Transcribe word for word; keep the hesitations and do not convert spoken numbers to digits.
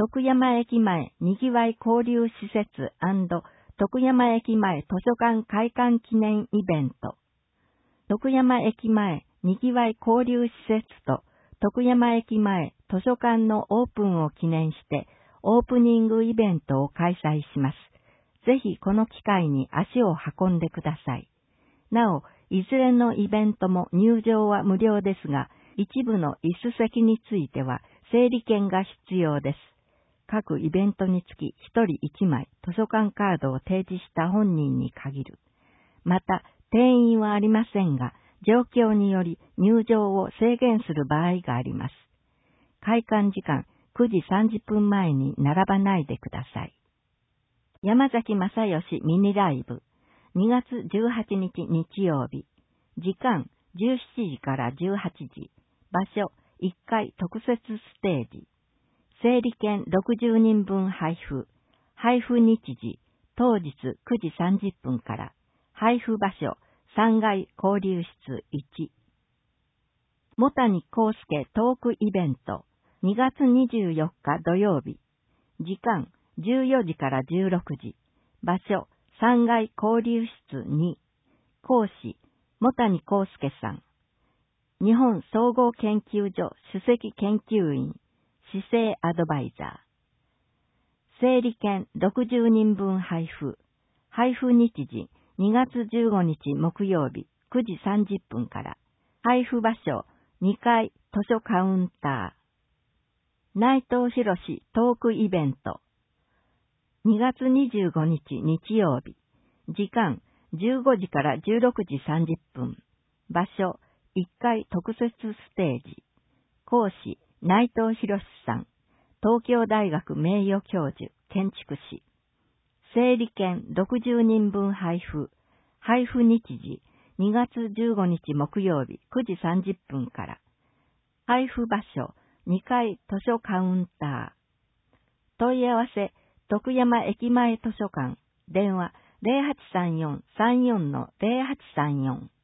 徳山駅前にぎわい交流施設&徳山駅前図書館開館記念イベント。徳山駅前にぎわい交流施設と徳山駅前図書館のオープンを記念してオープニングイベントを開催します。ぜひこの機会に足を運んでください。なお、いずれのイベントも入場は無料ですが、一部の椅子席については整理券が必要です。各イベントにつきひとりいちまい図書館カードを提示した本人に限る。また、定員はありませんが、状況により入場を制限する場合があります。開館時間くじさんじゅっぷんまえに並ばないでください。山崎正義ミニライブにがつじゅうはちにち日曜日。時間じゅうしちじからじゅうはちじ。場所いっかい特設ステージ。整理券ろくじゅうにんぶん配布。配布日時当日くじさんじゅっぷんから。配布場所さんがい交流室いち。茂谷幸介トークイベントにがつにじゅうよっか土曜日。時間じゅうよじからじゅうろくじ。場所さんがい交流室に。講師茂谷幸介さん。日本総合研究所首席研究員姿勢アドバイザー。整理券ろくじゅうにんぶん配布。配布日時にがつじゅうごにち木曜日くじさんじゅっぷんから。配布場所にかい図書カウンター。内藤博士トークイベント。にがつにじゅうごにち日曜日。時間じゅうごじからじゅうろくじさんじゅっぷん。場所いっかい特設ステージ。講師内藤博士さん。東京大学名誉教授建築士。整理券ろくじゅうにんぶん配布。配布日時にがつじゅうごにち木曜日くじさんじゅっぷんから。配布場所にかい図書カウンター。問い合わせ徳山駅前図書館。電話 ゼロはちさんよん さんよん ゼロはちさんよん。